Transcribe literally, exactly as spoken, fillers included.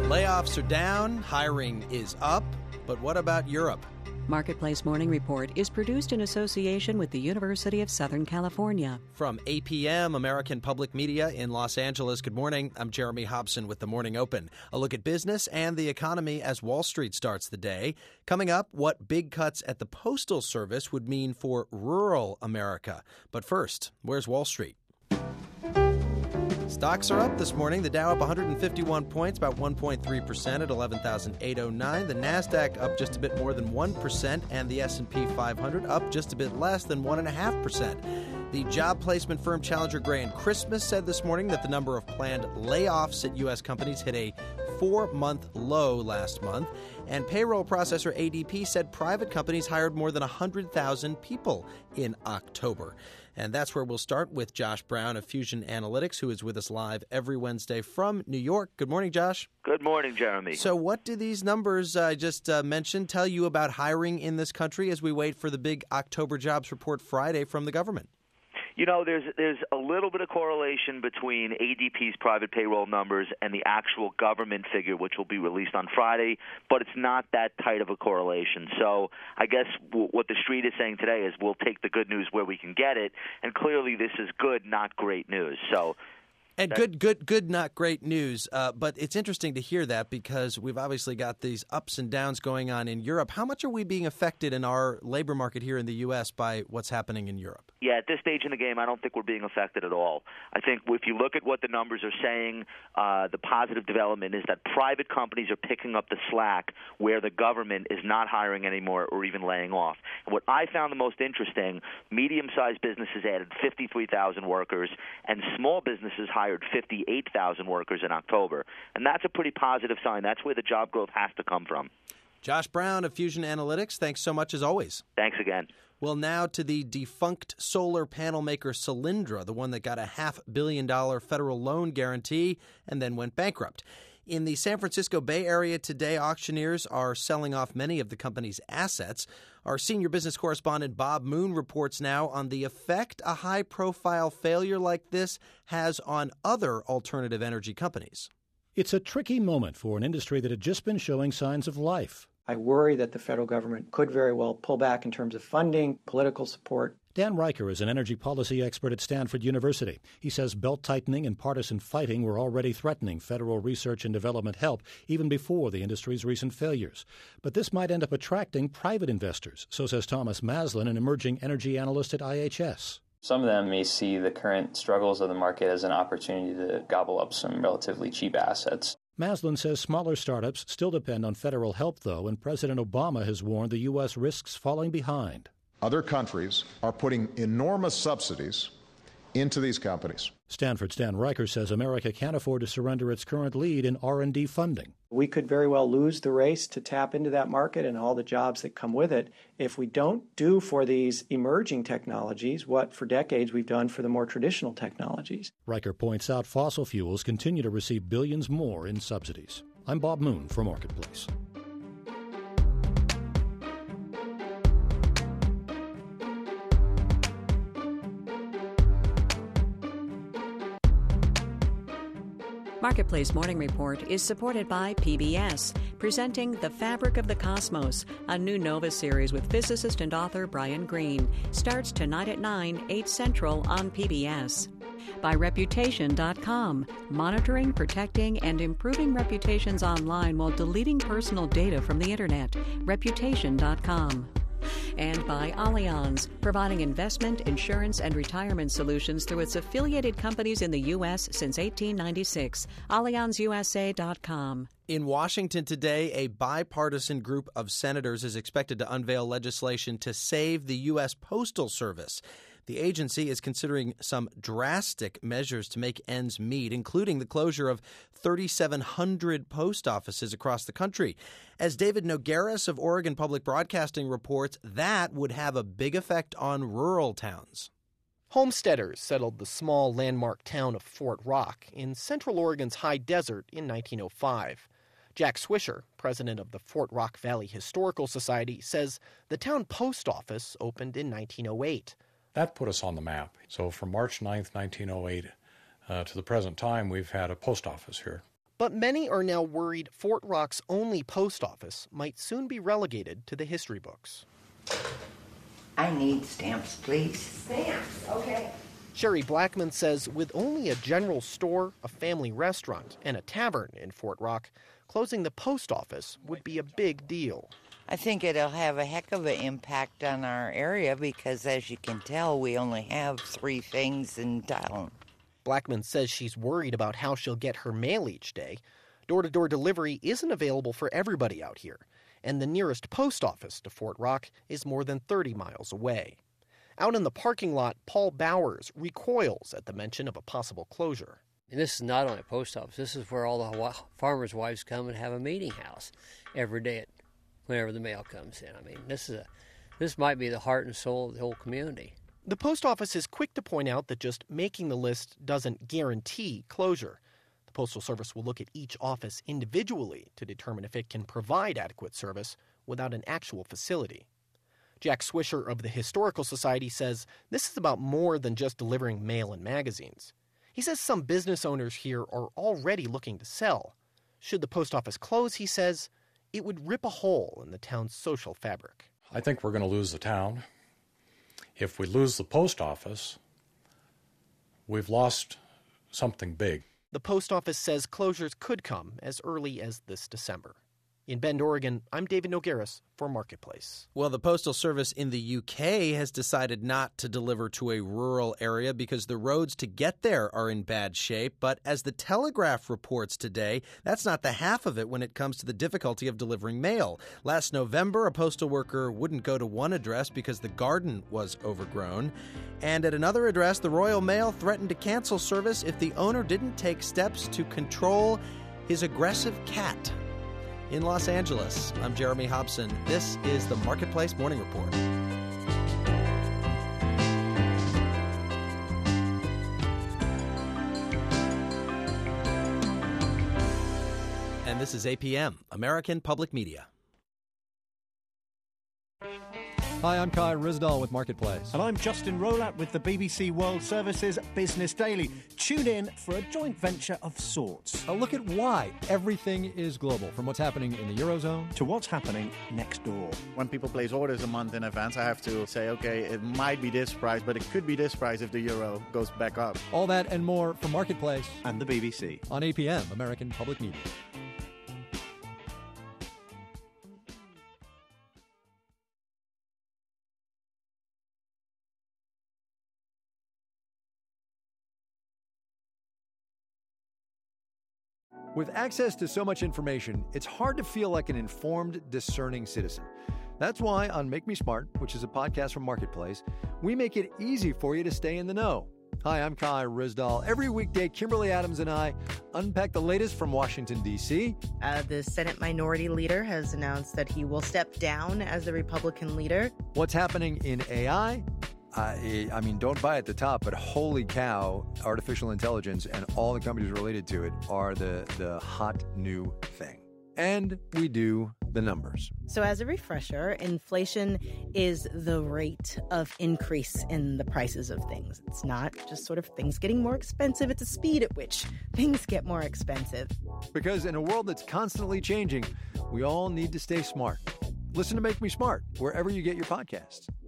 Layoffs are down, hiring is up, but what about Europe? Marketplace Morning Report is produced in association with the University of Southern California. From A P M, American Public Media in Los Angeles, good morning. I'm Jeremy Hobson with The Morning Open. A look at business and the economy as Wall Street starts the day. Coming up, what big cuts at the Postal Service would mean for rural America. But first, where's Wall Street? Stocks are up this morning. The Dow up one hundred fifty-one points, about one point three percent at eleven thousand eight hundred nine. The Nasdaq up just a bit more than one percent, and the S and P five hundred up just a bit less than one point five percent. The job placement firm Challenger Gray and Christmas said this morning that the number of planned layoffs at U S companies hit a four-month low last month. And payroll processor A D P said private companies hired more than one hundred thousand people in October. And that's where we'll start with Josh Brown of Fusion Analytics, who is with us live every Wednesday from New York. Good morning, Josh. Good morning, Jeremy. So what do these numbers I just uh, mentioned tell you about hiring in this country as we wait for the big October jobs report Friday from the government? You know, there's there's a little bit of correlation between A D P's private payroll numbers and the actual government figure, which will be released on Friday, but it's not that tight of a correlation. So I guess w- what the street is saying today is we'll take the good news where we can get it, and clearly this is good, not great news. So. And good, good, good, not great news. Uh, but it's interesting to hear that because we've obviously got these ups and downs going on in Europe. How much are we being affected in our labor market here in the U S by what's happening in Europe? Yeah, at this stage in the game, I don't think we're being affected at all. I think if you look at what the numbers are saying, uh, the positive development is that private companies are picking up the slack where the government is not hiring anymore or even laying off. And what I found the most interesting, medium-sized businesses added fifty-three thousand workers, and small businesses hired fifty-eight thousand workers in October. And that's a pretty positive sign. That's where the job growth has to come from. Josh Brown of Fusion Analytics, thanks so much as always. Thanks again. Well, now to the defunct solar panel maker Solyndra, the one that got a half billion dollar federal loan guarantee and then went bankrupt. In the San Francisco Bay Area today, auctioneers are selling off many of the company's assets. Our senior business correspondent Bob Moon reports now on the effect a high-profile failure like this has on other alternative energy companies. It's a tricky moment for an industry that had just been showing signs of life. I worry that the federal government could very well pull back in terms of funding, political support. Dan Riker is an energy policy expert at Stanford University. He says belt-tightening and partisan fighting were already threatening federal research and development help even before the industry's recent failures. But this might end up attracting private investors, so says Thomas Maslin, an emerging energy analyst at I H S. Some of them may see the current struggles of the market as an opportunity to gobble up some relatively cheap assets. Maslin says smaller startups still depend on federal help, though, and President Obama has warned the U S risks falling behind. Other countries are putting enormous subsidies into these companies. Stanford's Dan Riker says America can't afford to surrender its current lead in R and D funding. We could very well lose the race to tap into that market and all the jobs that come with it if we don't do for these emerging technologies what for decades we've done for the more traditional technologies. Riker points out fossil fuels continue to receive billions more in subsidies. I'm Bob Moon for Marketplace. Marketplace Morning Report is supported by P B S, presenting The Fabric of the Cosmos, a new Nova series with physicist and author Brian Greene. Starts tonight at nine, eight Central on P B S. By Reputation dot com, monitoring, protecting, and improving reputations online while deleting personal data from the Internet. Reputation dot com. And by Allianz, providing investment, insurance, and retirement solutions through its affiliated companies in the U S since eighteen ninety-six. Allianz U S A dot com. In Washington today, a bipartisan group of senators is expected to unveil legislation to save the U S Postal Service. The agency is considering some drastic measures to make ends meet, including the closure of thirty-seven hundred post offices across the country. As David Nogueras of Oregon Public Broadcasting reports, that would have a big effect on rural towns. Homesteaders settled the small landmark town of Fort Rock in central Oregon's high desert in nineteen oh five. Jack Swisher, president of the Fort Rock Valley Historical Society, says the town post office opened in nineteen oh eight. That put us on the map. So from March ninth, nineteen oh eight uh, to the present time, we've had a post office here. But many are now worried Fort Rock's only post office might soon be relegated to the history books. I need stamps, please. Stamps, okay. Sherry Blackman says with only a general store, a family restaurant, and a tavern in Fort Rock, closing the post office would be a big deal. I think it'll have a heck of an impact on our area because, as you can tell, we only have three things in town. Blackman says she's worried about how she'll get her mail each day. Door-to-door delivery isn't available for everybody out here, and the nearest post office to Fort Rock is more than thirty miles away. Out in the parking lot, Paul Bowers recoils at the mention of a possible closure. And this is not only a post office. This is where all the farmers' wives come and have a meeting house every day at, whenever the mail comes in. I mean, this is a, this might be the heart and soul of the whole community. The post office is quick to point out that just making the list doesn't guarantee closure. The Postal Service will look at each office individually to determine if it can provide adequate service without an actual facility. Jack Swisher of the Historical Society says this is about more than just delivering mail and magazines. He says some business owners here are already looking to sell. Should the post office close, he says, it would rip a hole in the town's social fabric. I think we're going to lose the town. If we lose the post office, we've lost something big. The post office says closures could come as early as this December. In Bend, Oregon, I'm David Nogueras for Marketplace. Well, the Postal Service in the U K has decided not to deliver to a rural area because the roads to get there are in bad shape. But as the Telegraph reports today, that's not the half of it when it comes to the difficulty of delivering mail. Last November, a postal worker wouldn't go to one address because the garden was overgrown. And at another address, the Royal Mail threatened to cancel service if the owner didn't take steps to control his aggressive cat. In Los Angeles, I'm Jeremy Hobson. This is the Marketplace Morning Report. And this is A P M, American Public Media. Hi, I'm Kai Risdal with Marketplace. And I'm Justin Rolat with the B B C World Service's Business Daily. Tune in for a joint venture of sorts. A look at why everything is global, from what's happening in the Eurozone to what's happening next door. When people place orders a month in advance, I have to say, okay, it might be this price, but it could be this price if the euro goes back up. All that and more from Marketplace and the B B C on A P M, American Public Media. With access to so much information, it's hard to feel like an informed, discerning citizen. That's why on Make Me Smart, which is a podcast from Marketplace, we make it easy for you to stay in the know. Hi, I'm Kai Risdal. Every weekday, Kimberly Adams and I unpack the latest from Washington, D C Uh, the Senate Minority Leader has announced that he will step down as the Republican leader. What's happening in A I? I, I mean, don't buy at the top, but holy cow, artificial intelligence and all the companies related to it are the, the hot new thing. And we do the numbers. So as a refresher, inflation is the rate of increase in the prices of things. It's not just sort of things getting more expensive. It's the speed at which things get more expensive. Because in a world that's constantly changing, we all need to stay smart. Listen to Make Me Smart wherever you get your podcasts.